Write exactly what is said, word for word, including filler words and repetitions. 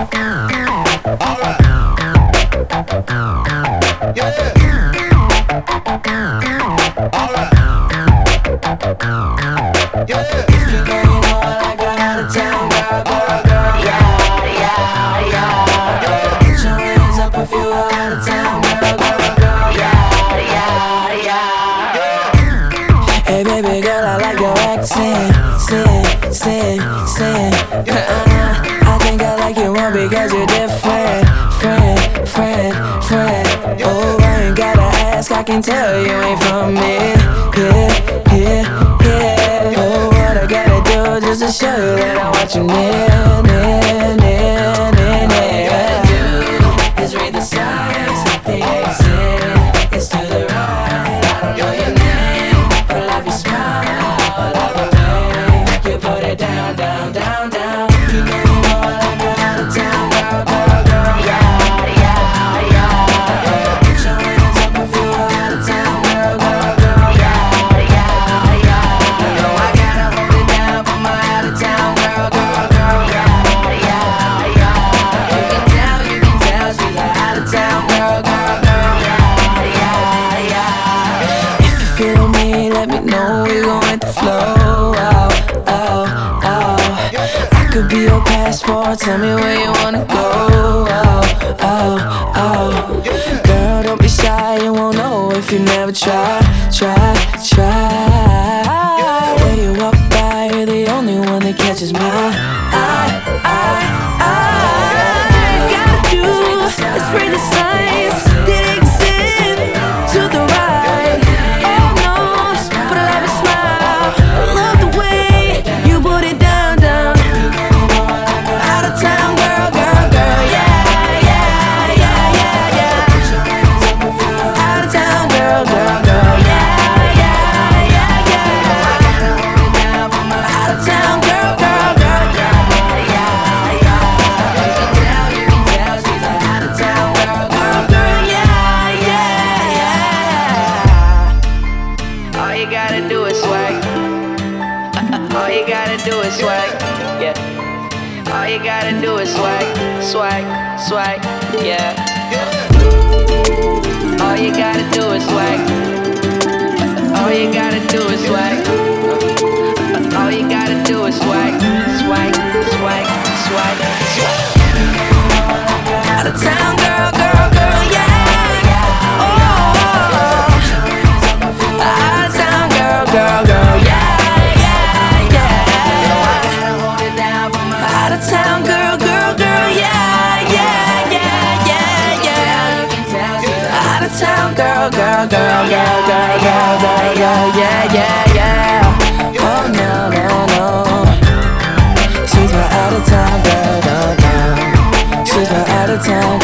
Alright. Yeah. Alright. Yeah. If you know, you know I like a out of town girl, girl, girl. Yeah, yeah, yeah. Put your hands up if you are out of town girl, girl, girl. Yeah, yeah, yeah. Hey baby girl, I like your accent, sin, sin, sin. Uh-uh. I think I like you more because you're different, friend, friend, friend. Oh, I ain't gotta ask, I can tell you ain't from me. Yeah, yeah, yeah. Oh, what I gotta do just to show you that I want you near, near, near, near, near. All you gotta do is read the signs, the exit is to the right. I don't know your name, but I love your smile, I love the way you put it down, down, down, down. You know, you know I like a out of town girl, girl, girl. Yeah, yeah, yeah. Put your hands up if you are out of town girl, girl, girl. Yeah, yeah, yeah. You know I gotta hold it down for my out of town girl, girl, girl. Yeah, yeah, yeah. You can tell, you can tell she's a out of town girl, girl, girl. Yeah, yeah, yeah. If you feel me, let me know we gon' hit the flow. Oh, oh, oh. I could be your passport, tell me where you wanna go. Oh, oh, oh. Girl, don't be shy, you won't know if you never try, try, try. When you walk by, you're the only one that catches my eye, eye, eye. Gotta do is read the signs, did exist to the right. Oh no, but I love your smile, I love the way you put it down, down. Out of town girl, girl, girl, yeah, yeah, yeah, yeah, yeah. Out of town girl, girl, girl, yeah, yeah, yeah, yeah. Out of town girl, girl, girl, yeah, yeah, yeah. You can tell, you can tell she's a out of town girl, girl, girl, yeah, yeah, yeah. All you gotta do is swag. All you gotta do is swag. Yeah. All you gotta do is swag, swag, swag, yeah. All you gotta do is swag. All you gotta do is swag. All you gotta do is swag, swag, swag, swag, swag. Out of town girl, girl, girl, yeah. Oh, out of town girl, girl, girl, yeah, yeah, yeah. Out of town girl, girl, girl, yeah, yeah, yeah, yeah, yeah. Out of town girl, girl, girl, girl, girl, girl, girl, girl, yeah, yeah, yeah. Oh no, no, no. She's my out of town girl, no, no. She's my out of town